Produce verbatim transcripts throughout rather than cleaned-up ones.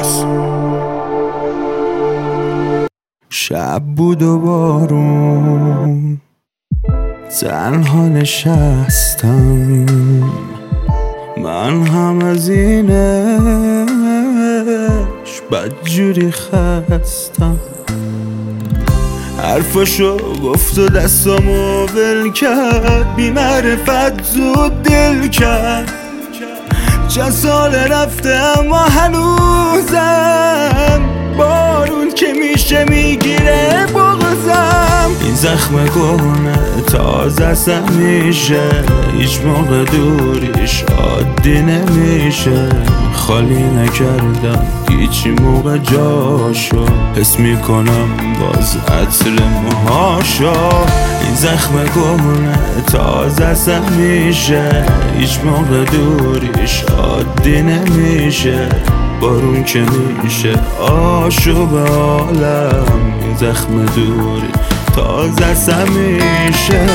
شب بود و بارون، تنها نشستم، من هم از اینش بدجوری خستم. حرفاشو گفت و دستامو ول کرد، بی معرفت زود دل کرد. چند سال رفته اما هنوزم بارون که میشه میگیره بغضم. این زخم کهنه تازه است همیشه، هیچ موقع دوریش عادی نمیشه. خالی نکردم هیچی موقع جاشو، حس میکنم باز عطر موهاشو. این زخم کهنه تازه است همیشه، هیچ موقع دوریش عادی نمیشه. بارون که میشه آشوب عالم، این زخم دوری تازه است همیشه.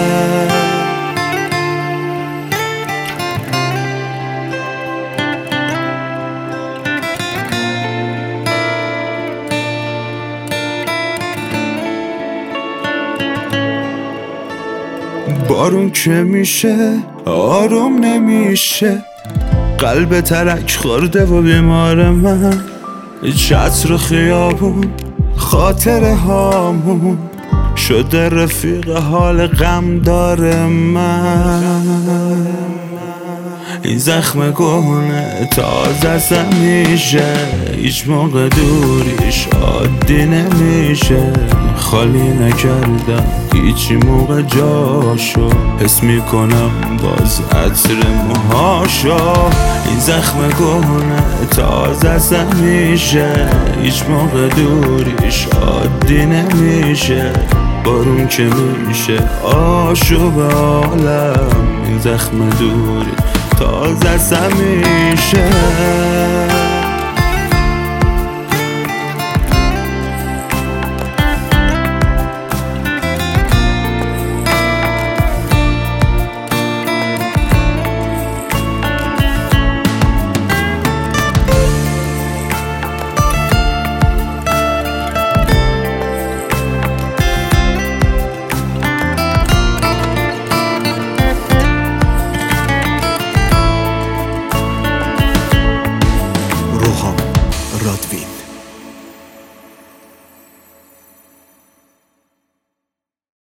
بارون که میشه آروم نمیشه، قلب ترک خورده و بیمار من. چتر خیابون خاطره هامون شده رفیق حال غم داره من. این زخم کهنه تازه است همیشه، هیچ موقع دوریش عادی نمیشه. خالی نکردم هیچی موقع جاشو، حس میکنم باز عطر موهاشو. این زخم کهنه تازه است همیشه، هیچ موقع دوریش عادی نمیشه. بارون که میشه آشوب عالم، این زخم دوری تازه است همیشه.